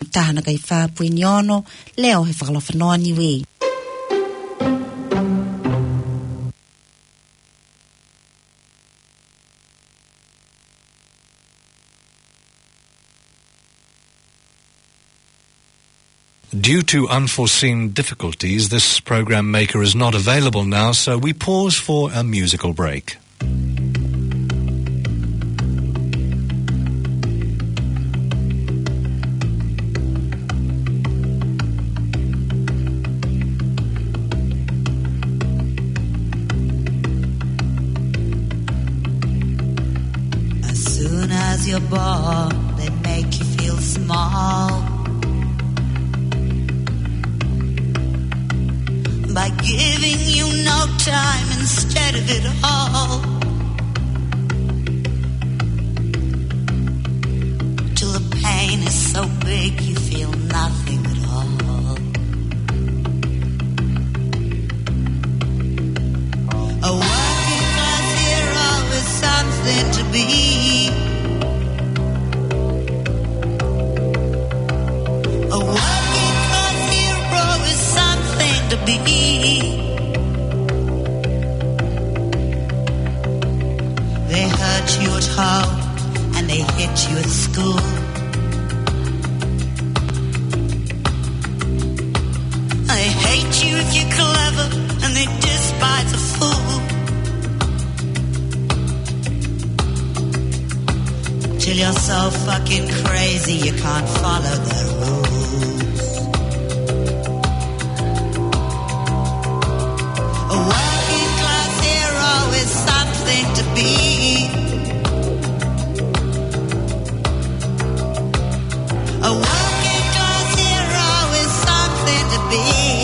tahana kai whāpuini ono, leo he whakalawhanoa niwe. Due to unforeseen difficulties, this program maker is not available now, so we pause for a musical break. As soon as you're born, they make you feel small. By giving you no time instead of it all, till the pain is so big you feel nothing at all. A working class hero is something to be. A working class hero is something to be. They hurt you at home and they hit you at school. They hate you if you're clever and they despise a fool. Till you're so fucking crazy you can't follow their rules. A working class hero is something to be. A working class hero is something to be.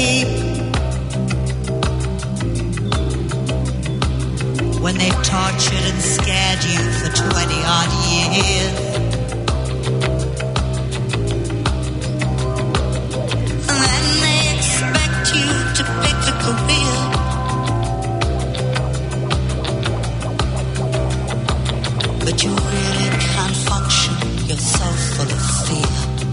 When they've tortured and scared you for 20 odd years, and then they expect you to pick a career. But you really can't function, you're so full of fear.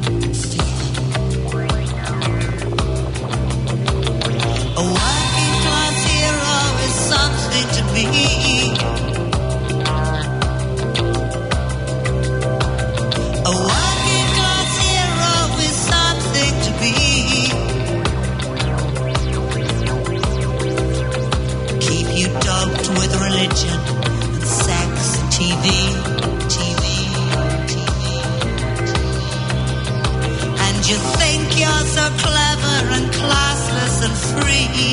A working class hero is something to be. A working class hero is something to be. Keep you doped with religion and sex and TV. And you think you're so clever and classless and free,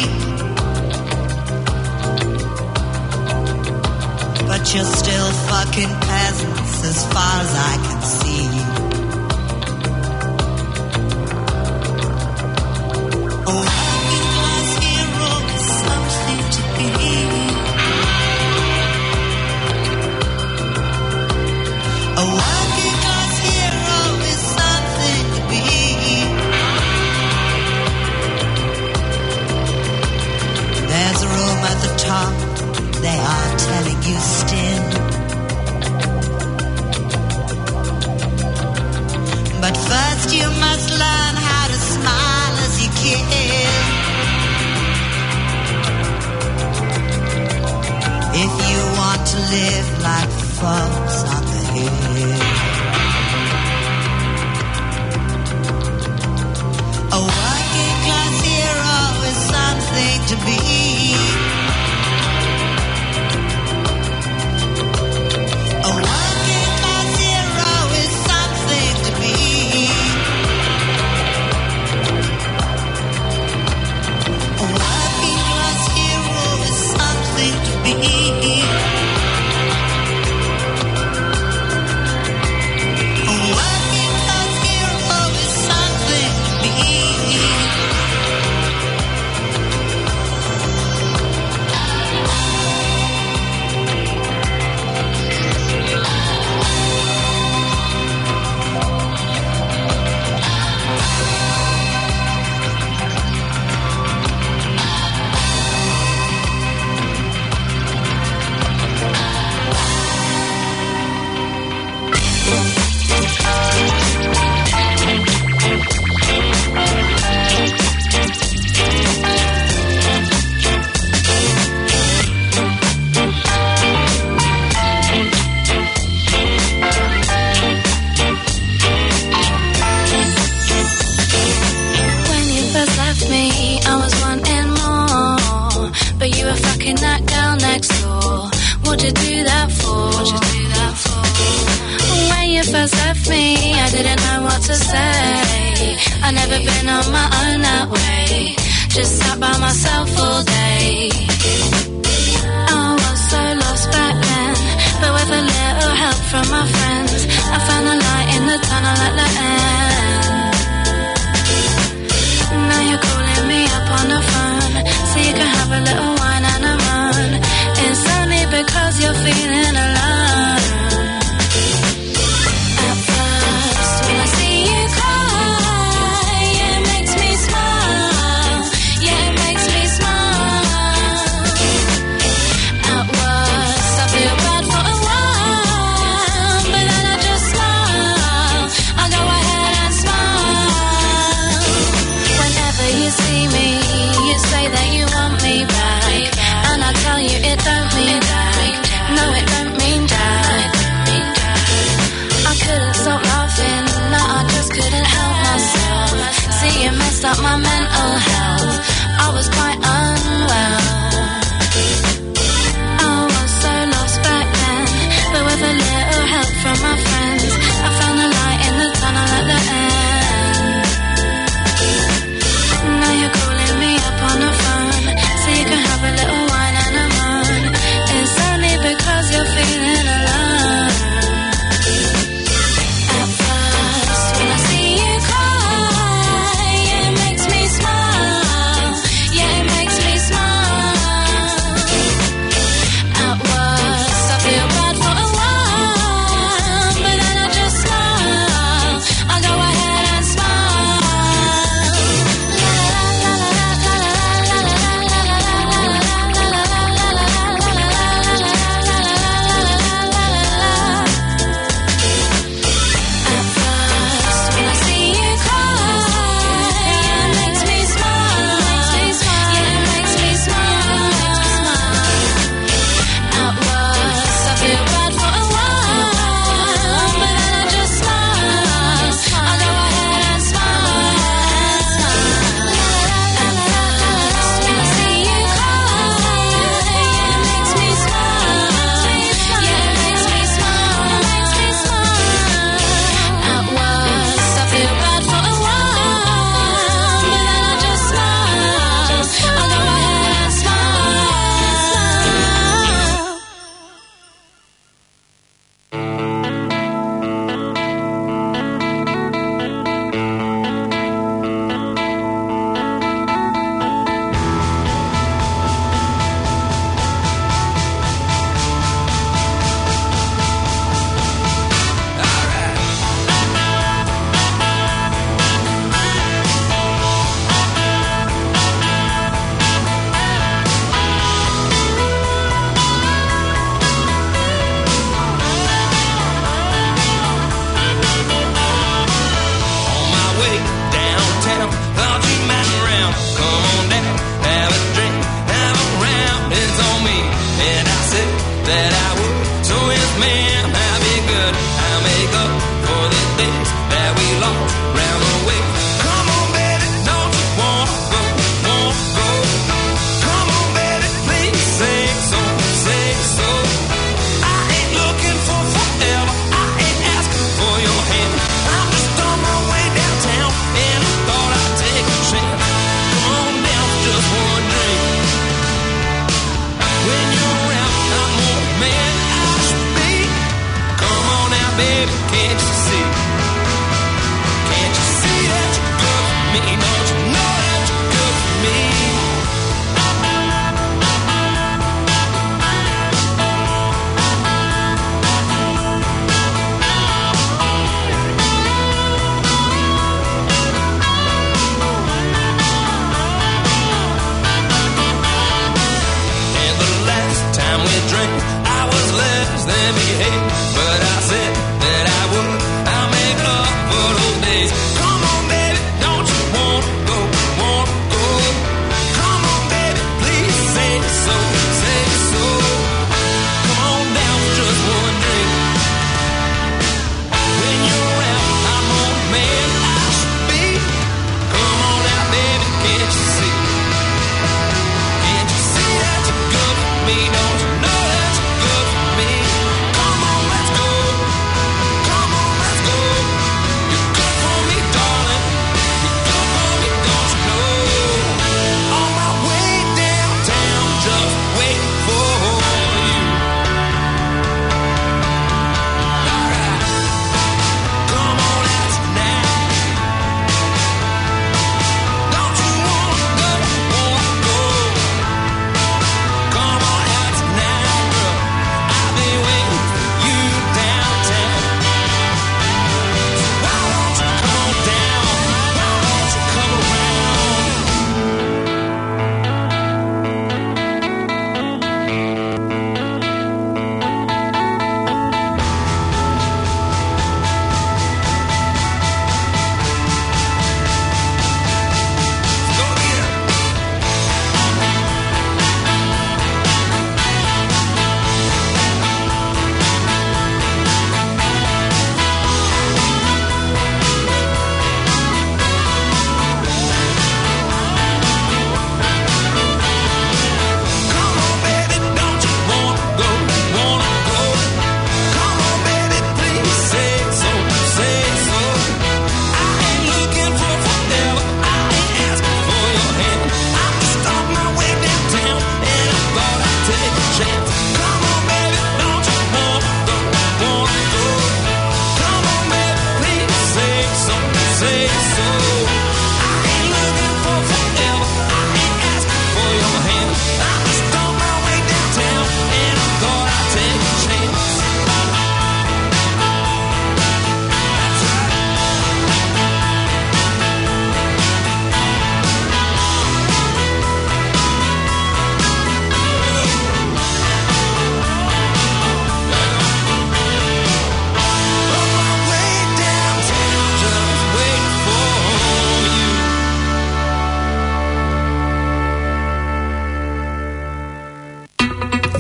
but you're still fucking peasants as far as I can see. A working class hero is something to be. A working class hero is something to be. There's a room at the top, they are telling you still. But first you must learn how to smile as you kill. If you want to live like folks on the hill. A working class hero is something to be. A working class hero is something to be. A working class hero is something to be. fucking that girl next door. What'd you do that for? When you first left me, I didn't know what to say. I never been on my own that way. Just sat by myself all day. I was so lost back then, but with a little help from my friends, I found a light in the tunnel at the end. Now you're calling me up on the phone, so you can have a little wine and a moan. It's only because you're feeling alone. At first, when I see you cry, yeah, it makes me smile. Yeah, it makes me smile. At worst, I feel bad for a while, but then I just smile. I go ahead and smile. Whenever you see me, you say that you want me back, and I tell you it don't mean that. No, it don't mean that. I couldn't stop laughing, no, I just couldn't help myself. See, it messed up my mental health. I was quite unwell. I was so lost back then, but with a little help from my friends, I found a light in the tunnel at the end. Now you're calling me up on the phone, so you can have a little wine and a moan. It's only because you're feeling alone. At first, when I see you cry, yeah, it makes me smile. Yeah, it makes me smile. At worst, I feel bad for a while, but then I just smile. I go ahead and smile. La la la la la la la la la la. At first, when I see you cry, yeah, it makes me smile. Yeah, it makes me smile. At worst, I feel bad for a while, but then I just smile. I go ahead and smile. At first, when I see you cry, yeah, it makes me smile. Yeah, it makes me smile. At worst, I feel bad for a while, but then I just smile. I go ahead and smile. On my way downtown, thought you might around. Come on down, have a drink, have a round. It's on me, and I said that I would. So yes, ma'am, I'll be good. I'll make up for the days that we lost round the way. Come on, baby, don't you wanna go, wanna go? Come on, baby, please say so, say so. I ain't looking for forever, I ain't asking for your hand. I'm just on my way downtown, and I thought I'd take a chance. Come on down for just one drink. When you're around, I'm more man I should be. Come on now, baby, can't you see? Can't you see that you're good for me? Don't you know that you're good for me? And the last time we drank, I was less than behaved, but I said that I would. I'll make up for those days. Come on, baby, don't you wanna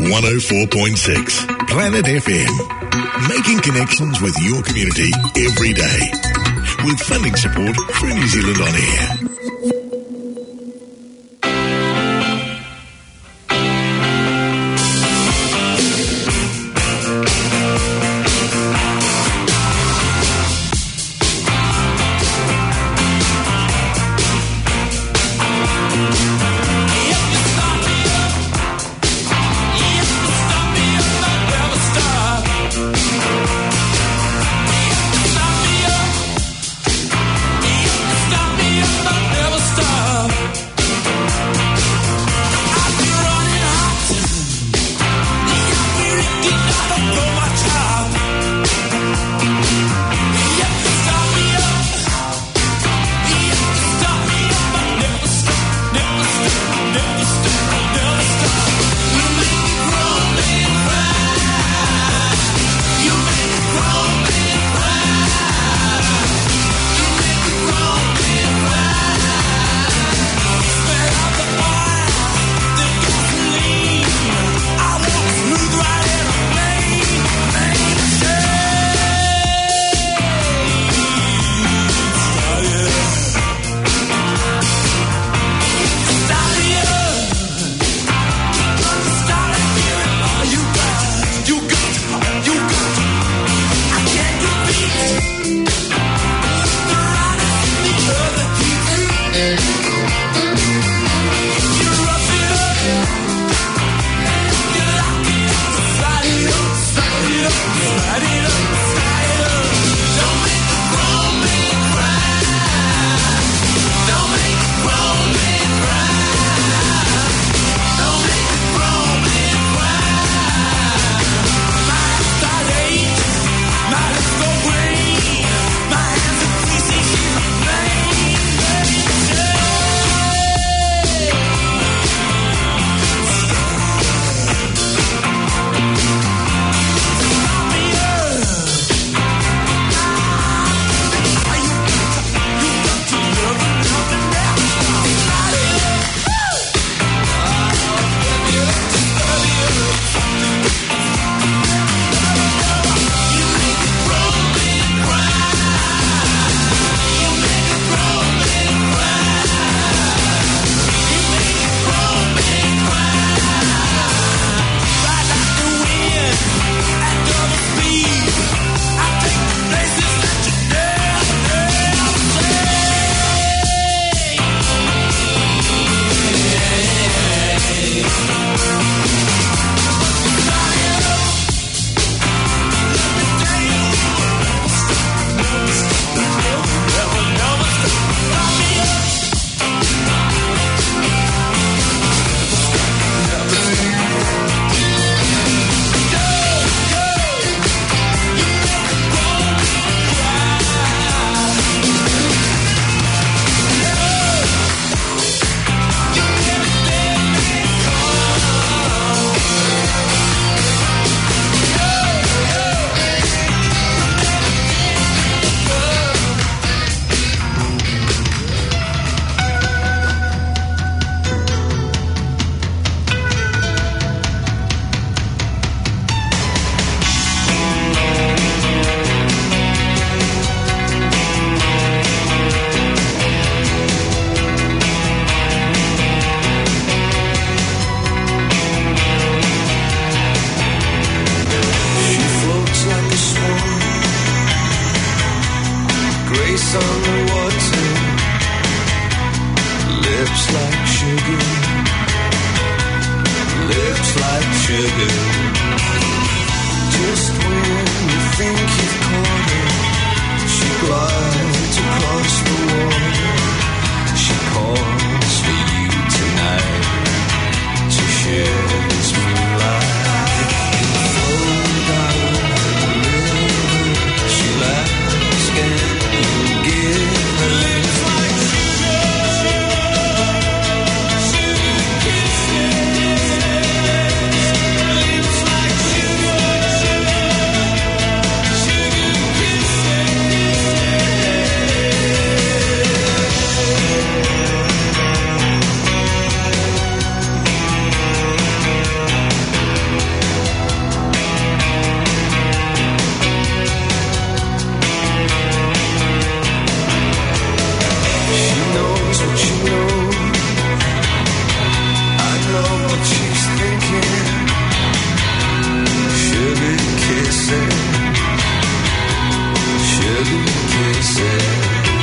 104.6 Planet FM. Making connections with your community every day. With funding support through New Zealand On Air. Stop me up. what you know. I know what she's thinking. Sugar kissing, sugar kissing.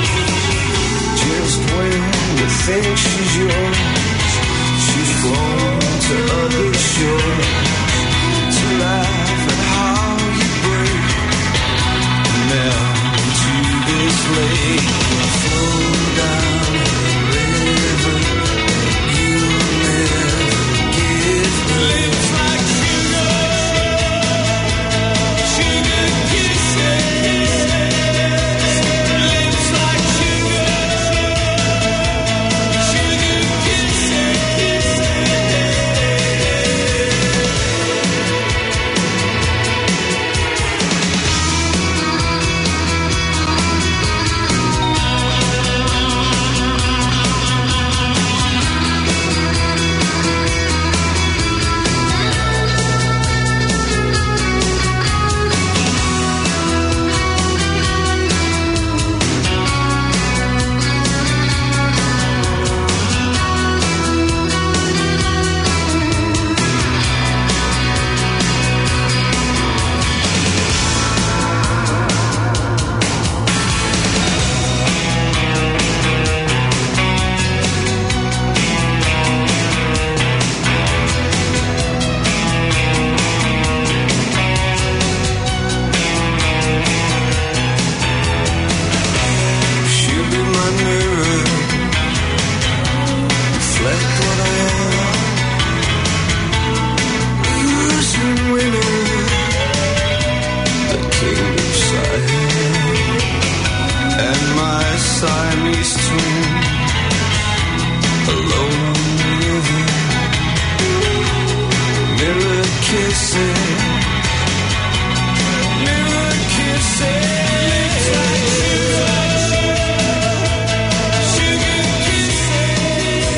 Just when you think she's yours, she's flown to other shores to laugh at how you break. Now to this lake, flow down the river, you'll never give lips like sugar, sugar kisses, lips like sugar, sugar kisses. She'll be my mirror, reflect what I am. Losing winning, the king of Siam, and my Siamese twin, alone on the river, mirror kissing, mirror kissing. Lips like sugar, sugar kisses,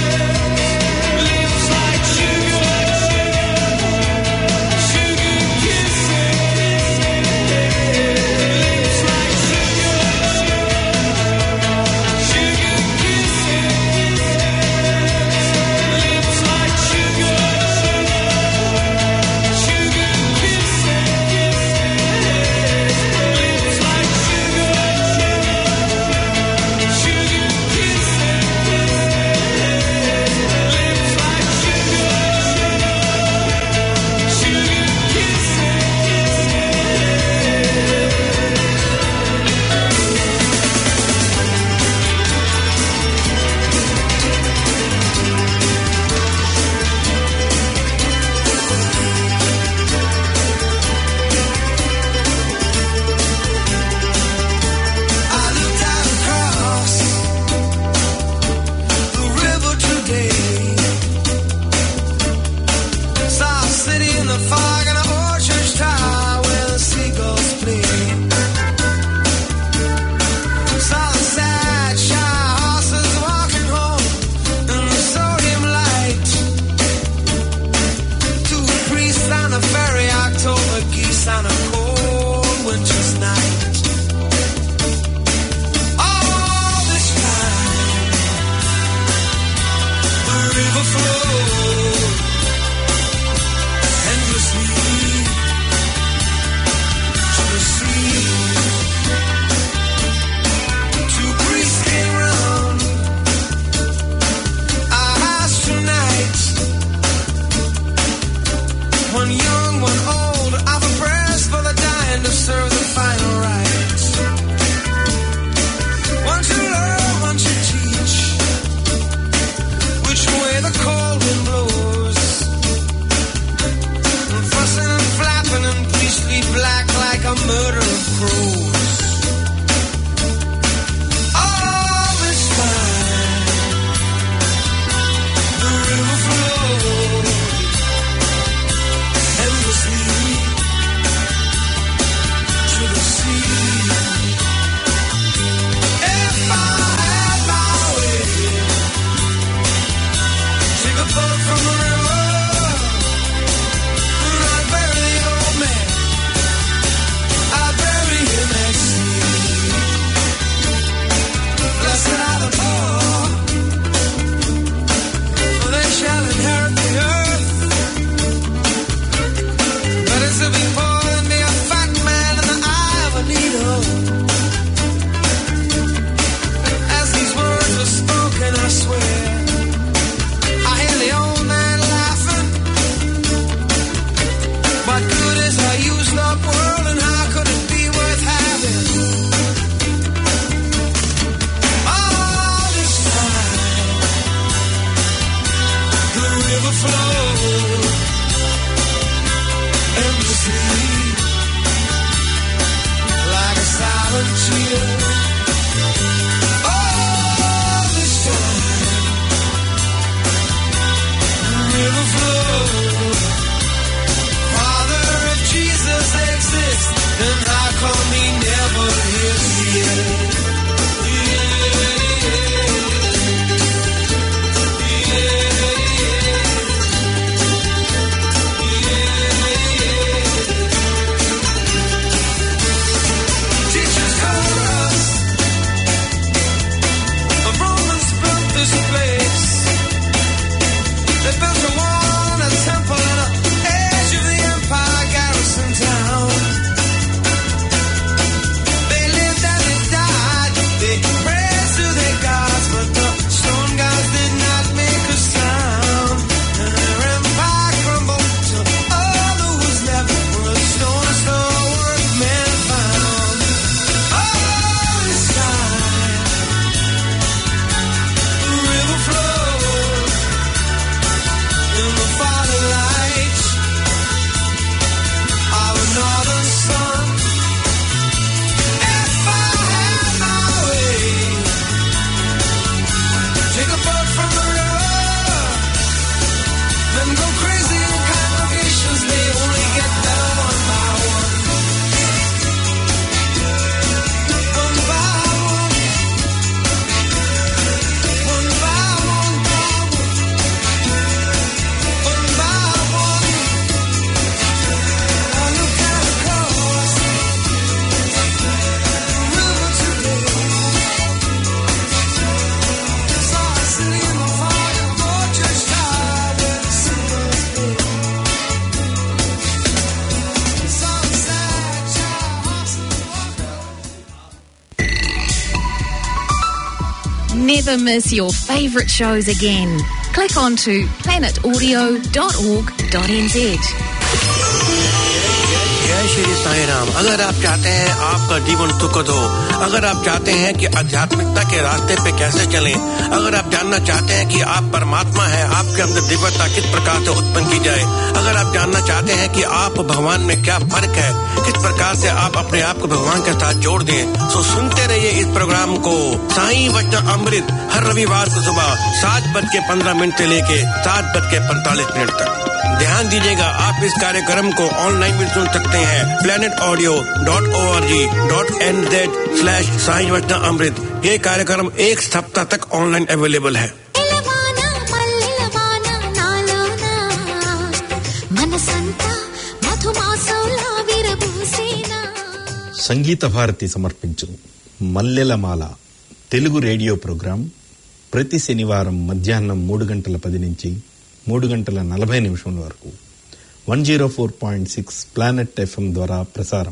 lips like sugar, sugar kisses, lips like sugar, sugar kisses, lips like sugar, sugar kisses. Never miss your favourite shows again. Click on to planetaudio.org.nz. जय श्री साईं राम। अगर आप चाहते हैं आपका जीवन सुखद हो, अगर आप चाहते हैं कि आध्यात्मिकता के रास्ते पे कैसे चलें, अगर आप जानना चाहते हैं कि आप परमात्मा है, आपके अंदर दिव्यता किस प्रकार से उत्पन्न की जाए, अगर आप जानना चाहते हैं कि आप भगवान में क्या फर्क है, किस प्रकार से आप अपने आप को भगवान के साथ जोड़ दें, तो सुनते रहिए इस प्रोग्राम को साईं वचन अमृत हर रविवार को सुबह 7:15 से लेके 7:45 तक। ध्यान दीजिएगा, आप इस कार्यक्रम को ऑनलाइन भी सुन सकते हैं planetaudio.org.nz/साईं वचन अमृत। ये कार्यक्रम एक सप्ताह तक ऑनलाइन अवेलेबल है। సంగీత భారతి సమర్పించు మల్లెలమాల తెలుగు రేడియో ప్రోగ్రాం ప్రతి శనివారం మధ్యాహ్నం 3:10 నుంచి 3:40 వరకు 104.6 ప్లానెట్ ఎఫ్ఎం ద్వారా ప్రసారం.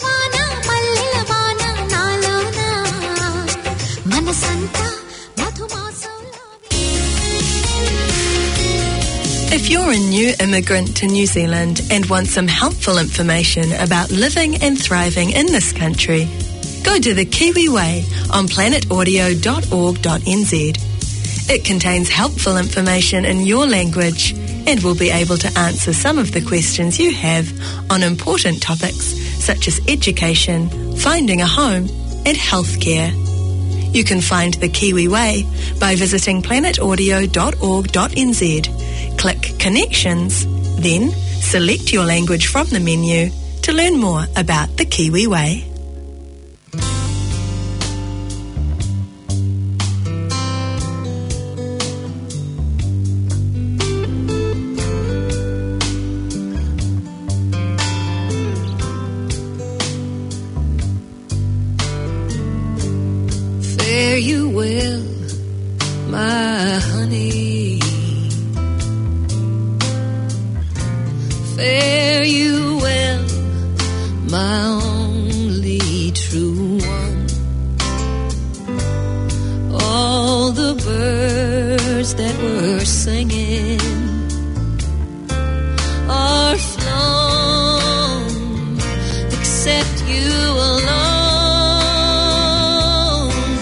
If you're a new immigrant to New Zealand and want some helpful information about living and thriving in this country, go to the Kiwi Way on planetaudio.org.nz. It contains helpful information in your language and will be able to answer some of the questions you have on important topics such as education, finding a home, and healthcare. You can find the Kiwi Way by visiting planetaudio.org.nz. Click Connections, then select your language from the menu to learn more about the Kiwi Way. Fare you well, my honey. Fare you well, my only true one. All the birds that were singing are flown, except you alone.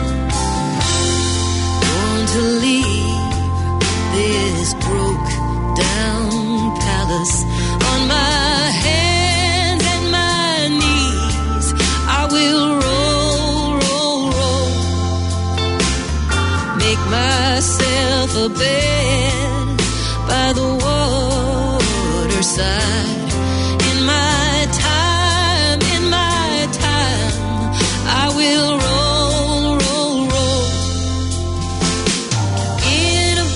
Want to leave this broke down palace on my hands and my knees. I will roll, roll, roll, make myself a bed by the waterside. In my time, I will roll, roll, roll. In a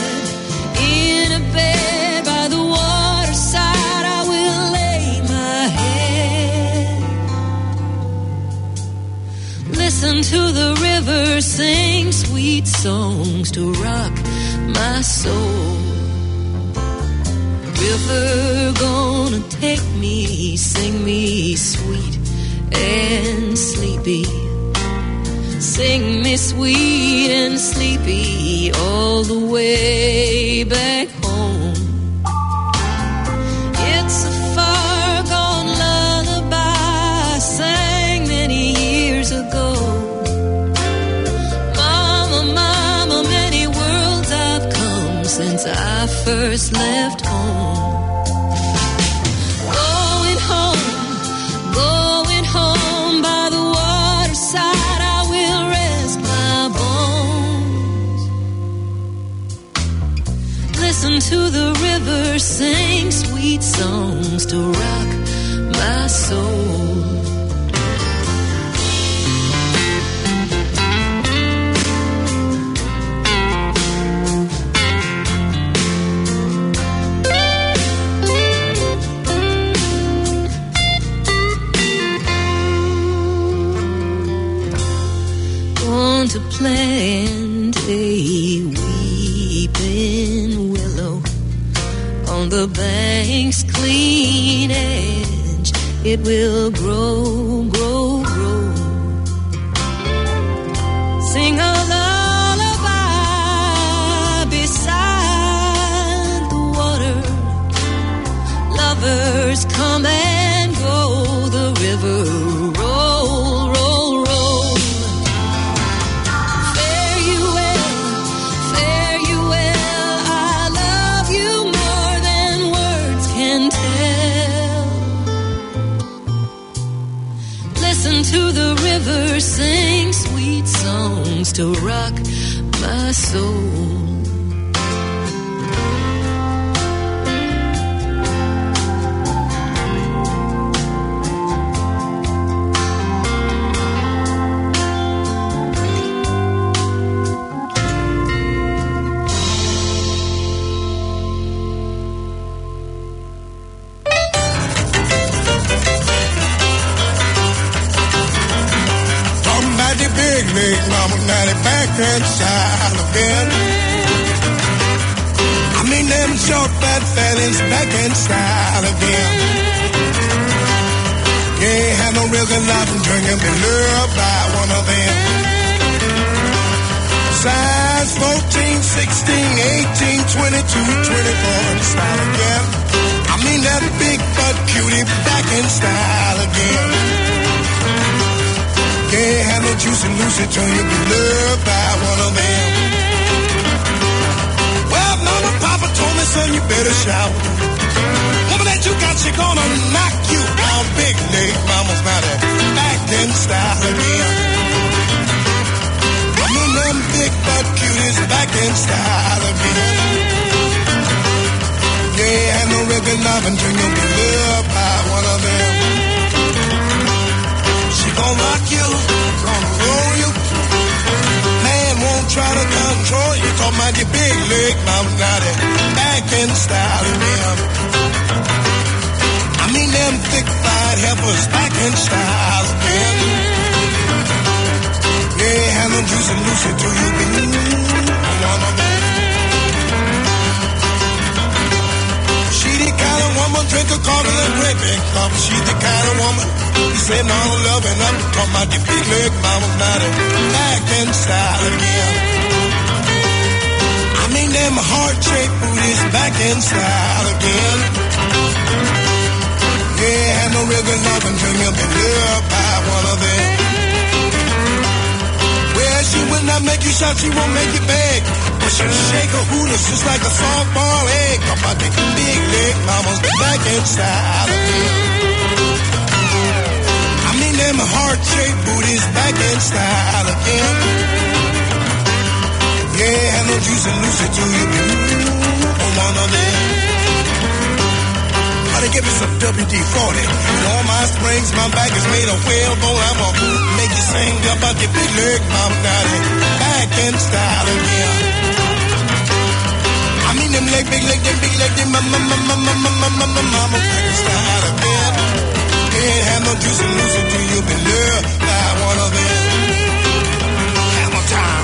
bed by the waterside, I will lay my head. Listen to the river sing sweet songs to rock my soul. River gonna take me, sing me sweet and sleepy. Sing me sweet and sleepy all the way back home. It's a far gone lullaby I sang many years ago. Mama, mama, many worlds I've come since I first left home. Going home by the waterside, I will rest my bones. Listen to the river sing sweet songs to rock my soul. To plant a weeping willow on the bank's clean edge. It will grow, grow, grow. Sing a lullaby river sing sweet songs to rock my soul. Back inside again. I mean them short fat fellas back inside again. Can't have no real good life and drinking, be lured by one of them. Size 14, 16, 18, 22, 24 in style again. I mean that big butt cutie back in style again. Can't have no juicy Lucy till you be loved by one of them. Well, mama, papa told me, son, you better shout. Woman that you got, she gonna knock you out. Big leg mama's not a back in style again. I mean them big butt cuties back in style again. Can't have no real good love until you be loved by one of them. She gon' rock you, gonna roll you. Man won't try to control you. Talk about your big leg, mama, got it back in style again. I mean them thick-thighed heifers back in style again. Yeah, have no juicy Lucy till you be one of them. She the kind of woman drink a coffee and great big cup. She the kind of woman you say no loving up. Talking about the big leg mama's not it back in style again. I mean them heart-shaped booties back in style again. Yeah, have no real good love until you'll be loved by one of them. Well, she will not make you shout, she won't make you beg, but she'll shake her hooters just like a softball egg. Talking about the big leg mama's back in style again. I mean them heart-shaped booties back in style again. Yeah, have no juicy Lucy till you be one of them. They give me some WD-40. In all my springs, my back is made of whalebone. I'm gonna make you sing about your big leg, mama, got it back in style again. I mean them leg, big leg, them big leg, them mama, back in style again. Can't have no juicy Lucy till you be loved by one of them. Hammer time.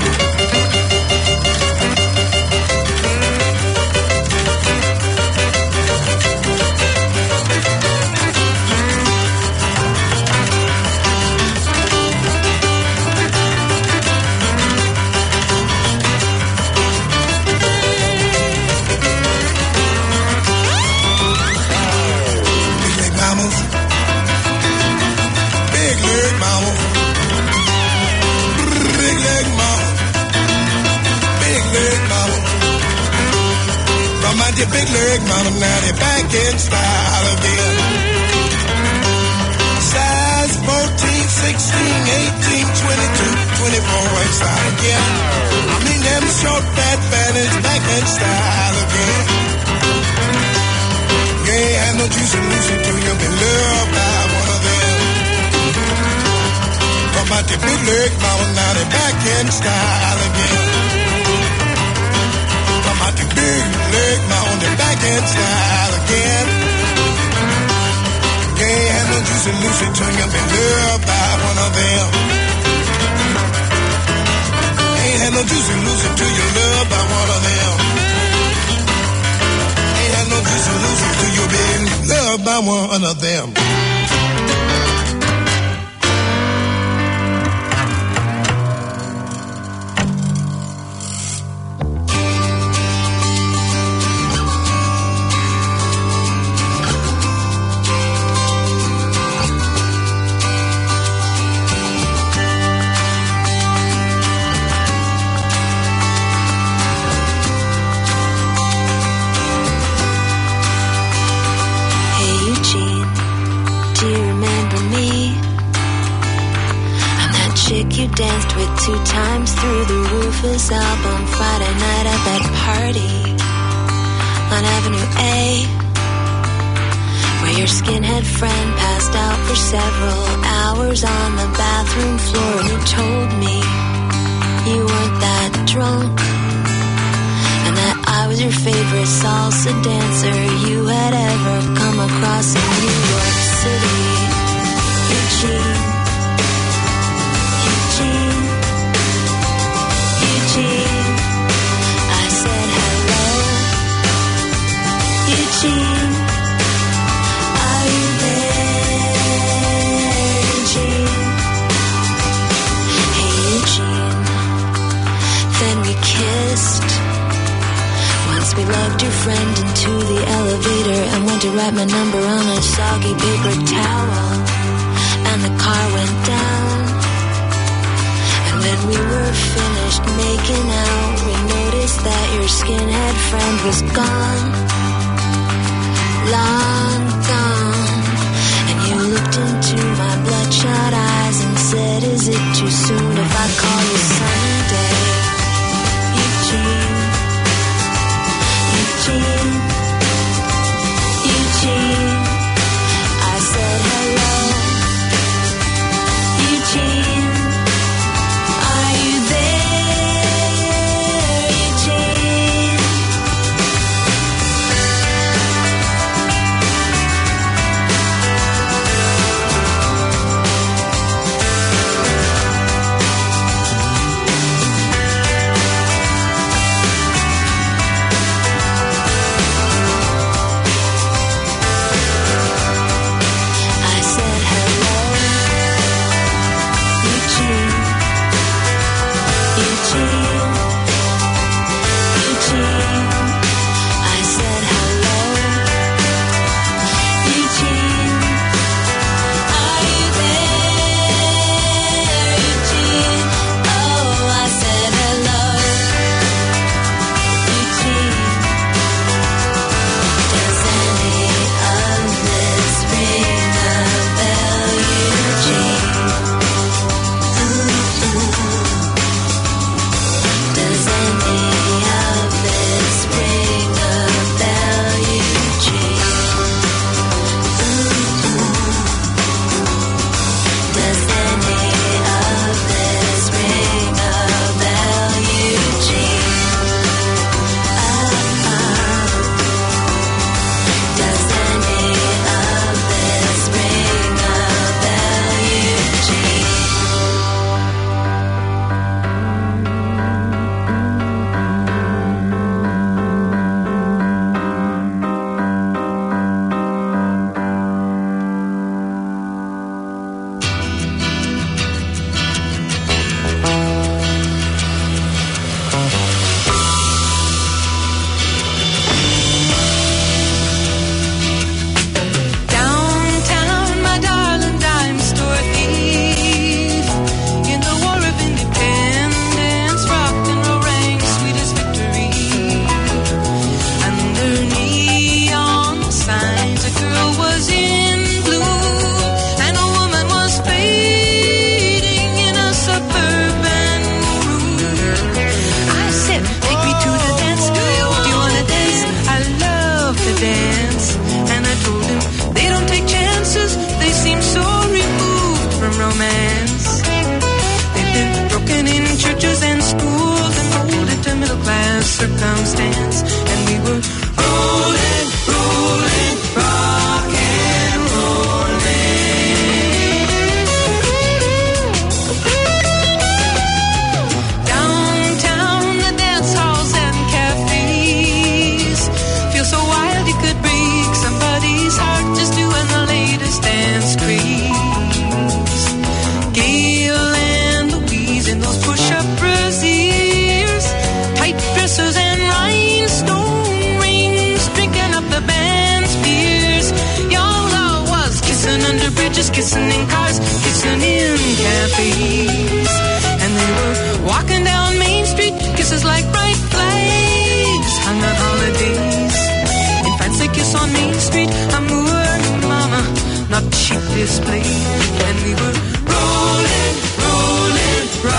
Your big leg, mama, now they're back in style again. Size 14, 16, 18, 22, 24 in style again. I mean them short, fat fannies back in style again. Yeah, have no juicy Lucy till you'll be loved by one of them. Talk about your big leg, mama, now they're back in style again. The big leg mound and back in style again. Can't have no juicy Lucy till you be loved by one of them. Ain't had no juicy Lucy till you loved by one of them. Ain't had no juicy Lucy till you be loved by one of them. Hey Eugene, danced with 2 times through the Rufus album Friday night at that party on Avenue A, where your skinhead friend passed out for several hours on the bathroom floor, and you told me you weren't that drunk, and that I was your favorite salsa dancer you had ever come across in New York City. Eugene, I said hello. Eugene, are you there? Eugene, hey Eugene. Then we kissed. Once we lugged your friend into the elevator and went to write my number on a soggy paper towel, and the car went down. When we were finished making out, we noticed that your skinhead friend was gone, long gone. And you looked into my bloodshot eyes and said, is it too soon if I call you someday? Eugene, Eugene, Eugene. I said hello. Eugene, are you there, Eugene? I said hello, Eugene, Eugene, Eugene. I said hello, Eugene. Are you there, Eugene? Oh, I said hello, Eugene. Does any of this ring a bell, Eugene? Does any of this ring a bell, Eugene? Does any of this ring a bell, Eugene? Does any of this ring a bell, Eugene? Downtown, my darling dime store thief. In the war of independence, rock and roll rang sweetest victory. Under neon signs, a girl was in bloom, and a woman was fading in a suburban room. I said, take me to the dance. Do you wanna dance? I love to dance. And I told him, they don't take chances. They seem so removed from romance. They've been broken in churches and schools and molded to middle class circumstance. And we were rolling, rolling, rock and rolling. Downtown, the dance halls and cafes feel so wild you could break somebody's heart just doing the latest dance craze. Gail and Louise in those push-up brassiers, tight dresses and rhinestone rings, drinking up the band's beers. Y'all was kissing under bridges, kissing in cars, kissing in cafes. And they were walking down Main Street, kisses like bright flags hung on holidays. In France they kiss on Main Street, amour, mama, not cheap display. And we were rolling, rolling,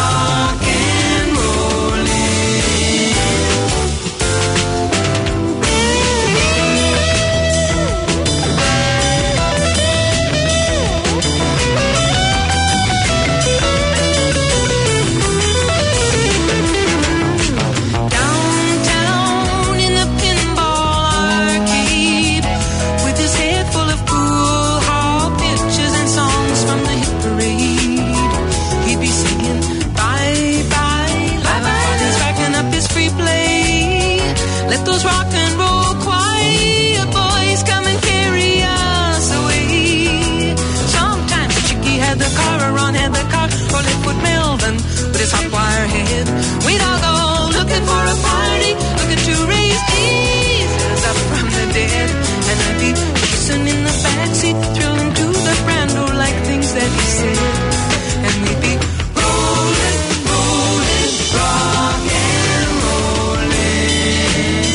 People's rock and roll choir, boys come and carry us away. Sometimes Chicky had the car, or Ron had the car, or Liquid Melvin with his hot wire head. We'd all go looking for a party, looking to raise Jesus up from the dead. And I'd be kissing in the backseat, thrilling to the brand new like things that he said. And we'd be rolling, rolling, rock and rolling.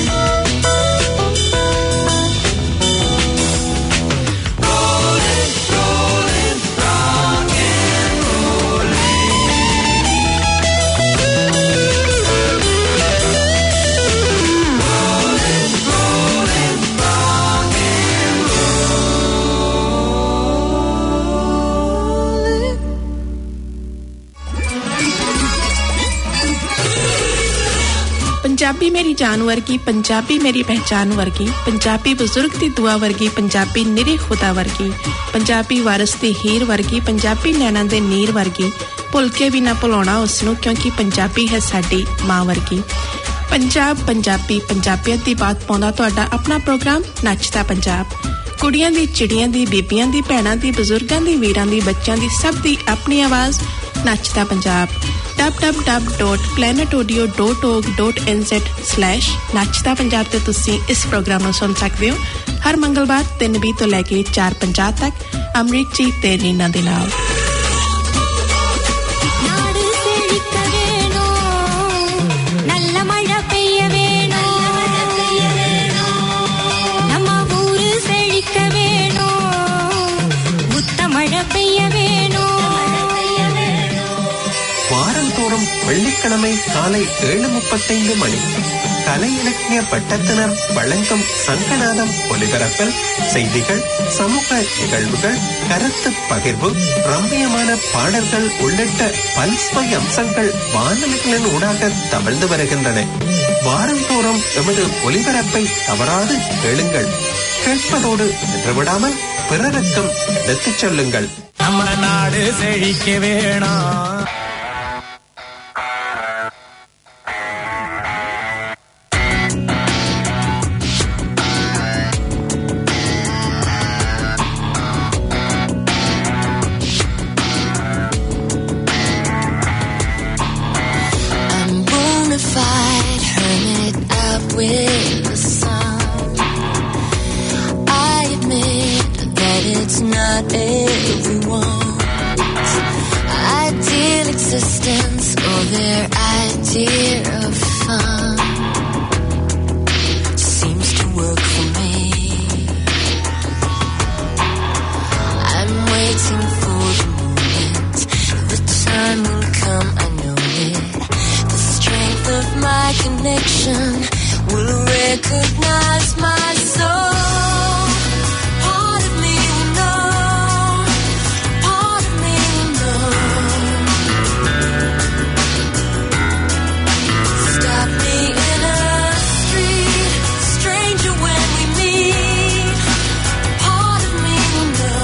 Rolling, rolling, rock and Punjabi मेरी जान वर्गी, पंजाबी मेरी पहचान वर्गी, पंजाबी बुजुर्ग दी दुआ वर्गी, पंजाबी निरे खुदा वर्गी, पंजाबी वारस दी हीर वर्गी, पंजाबी नैना दे नीर वर्गी, भुल के भी ना भुलाउणा उसनू क्योंकि पंजाबी है साडी मां वर्गी। पंजाब पंजाबी पंजाबियत दी बात पाउंदा तुहाडा अपना प्रोग्राम नचदा पंजाब। कुड़ियां दी, चिड़ियां दी, बीबियां दी, भैणां दी, बुजुर्गां दी, वीरां दी, बच्चां दी, सब दी अपनी आवाज नचदा पंजाब। www.planetaudio.org.nz/nachda पंजाब ते तुसी इस प्रोग्राम ਨੂੰ ਸੁਣ ਸਕਦੇ ਹੋ ਹਰ ਮੰਗਲਵਾਰ 3:20 ਤੋਂ ਲੈ ਕੇ 4:50 ਤੱਕ ਅਮਰੀਕ ਜੀ ਤੇ ਨੀਨਾ ਦੇ ਨਾਲ। வாரந்தோறும் வெள்ளிக்கிழமை காலை 7:35 மணி கலை இலக்கிய பட்டத்தினர் வழங்கும் சங்கநாதம் ஒலிபரப்பில் செய்திகள், சமூக நிகழ்வுகள், கருத்து பகிர்வு, ரம்மியமான பாடல்கள் உள்ளிட்ட பல்சுவை அம்சங்கள் வானொலிகளின் ஊடாக தவழ்ந்து வருகின்றன. வாரந்தோறும் எமது ஒலிபரப்பை தவறாது கேளுங்கள். கேட்பதோடு நின்றுவிடாமல் பிறருக்கும் எடுத்துச் சொல்லுங்கள். நம்ம நாடு செழிக்க வேணாம். With the sun, I admit that it's not everyone's ideal existence or their idea of fun. Seems to work for me. I'm waiting for the moment, the time will come, I know it. The strength of my connection will recognize my soul. Part of me will know, part of me will know. Stop me in a street, stranger when we meet. Part of me will know.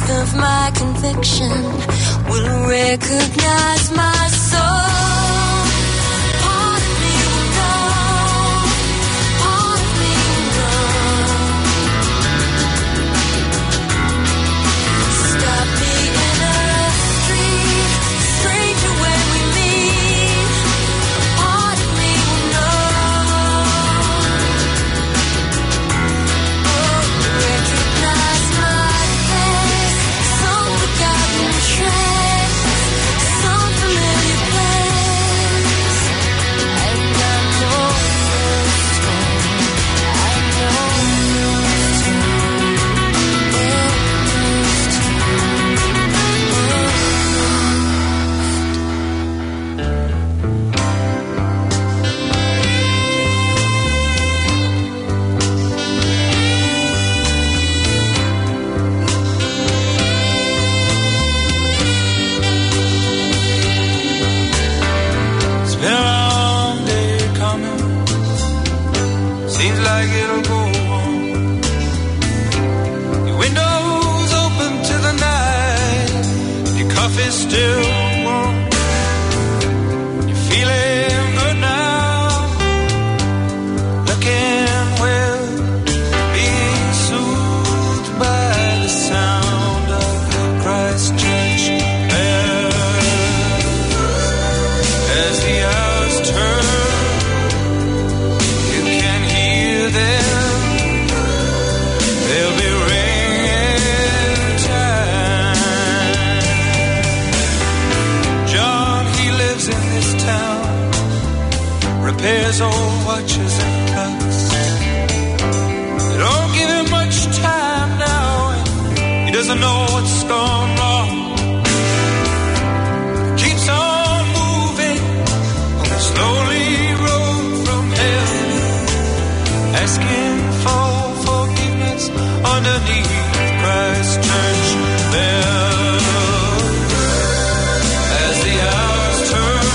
strength of my conviction will recognize my soul. Part of me will know, part of me will know. Stop me in a street, stranger when we meet. Part of me will know. Recognize my face, some forgotten trace, some familiar place. And I know it's true. I know it's It's been a long day coming. Seems like it'll go on. Your windows open to the night. Your coffee's still warm. You're feeling good now. Looking well. Being soothed by the sound of Christ Church bell. As the hours turn, you can hear them. They'll be ringing time. John, he lives in this town, repairs old watches and clocks. They don't give him much time now, and he doesn't know what's gone wrong. Keeps on moving on this lonely road from hell, asking for forgiveness underneath Christ Church bell. As the hours turn,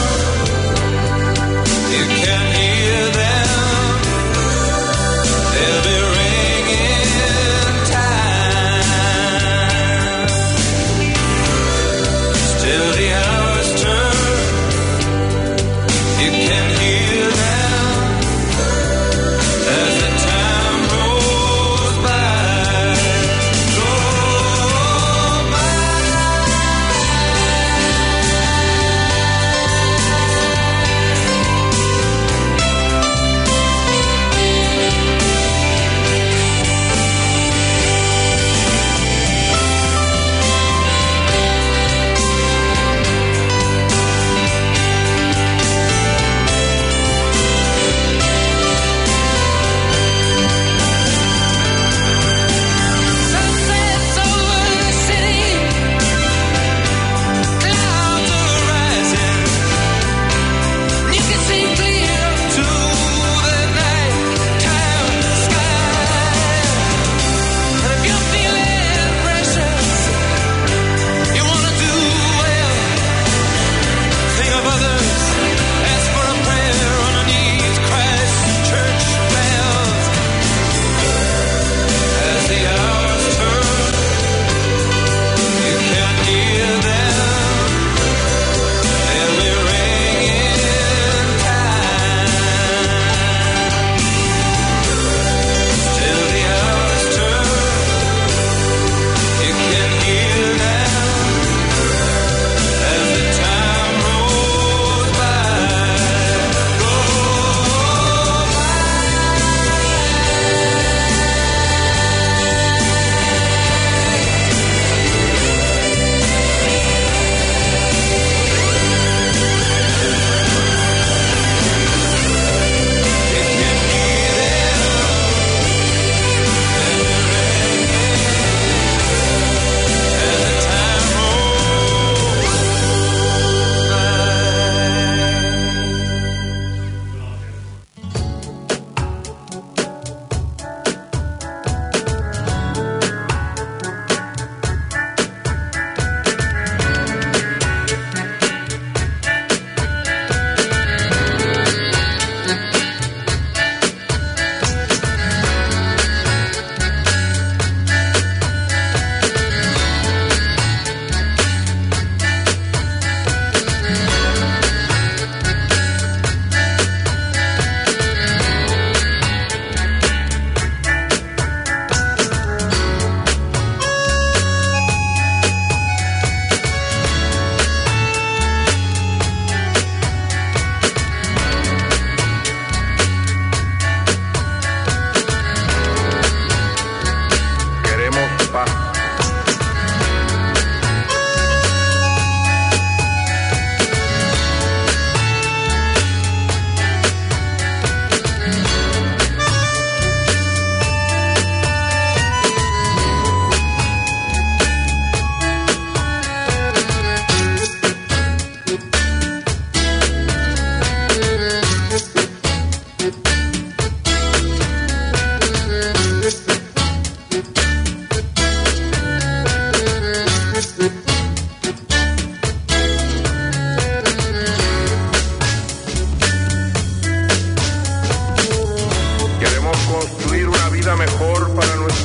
you can hear them. They'll be ringing time. Still the hours turn, you can hear them. As the time goes by, goes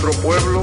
nuestro pueblo.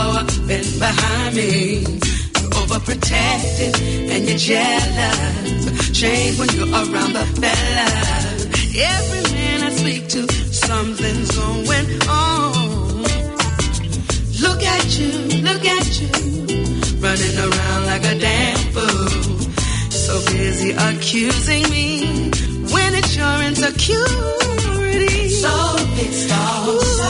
Overprotected and you're jealous. change when you're around the fella. Every man I speak to, something's going on. Look at you, running around like a damn fool. So busy accusing me when it's your insecurity. So pissed off,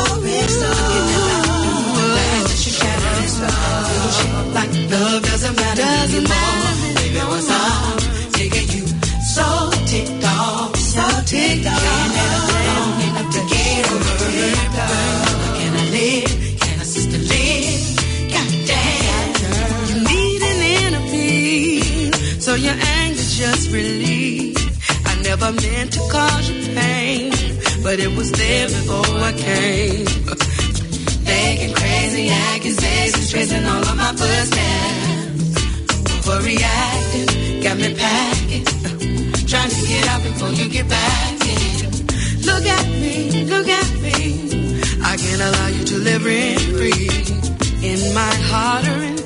like love doesn't matter anymore. Baby, what's up? Nigga, you so ticked off. Can't hold enough to get over it. Can I live? Can a sister live? Goddamn, you need an enemy, so your anger's just relief. I never meant to cause you pain, but it was there before I came. Making crazy accusations, tracing all of my footsteps. Overreacting, got me packing. Trying to get out before you get back in. Look at me. I can't allow you to live rent free in my heart or in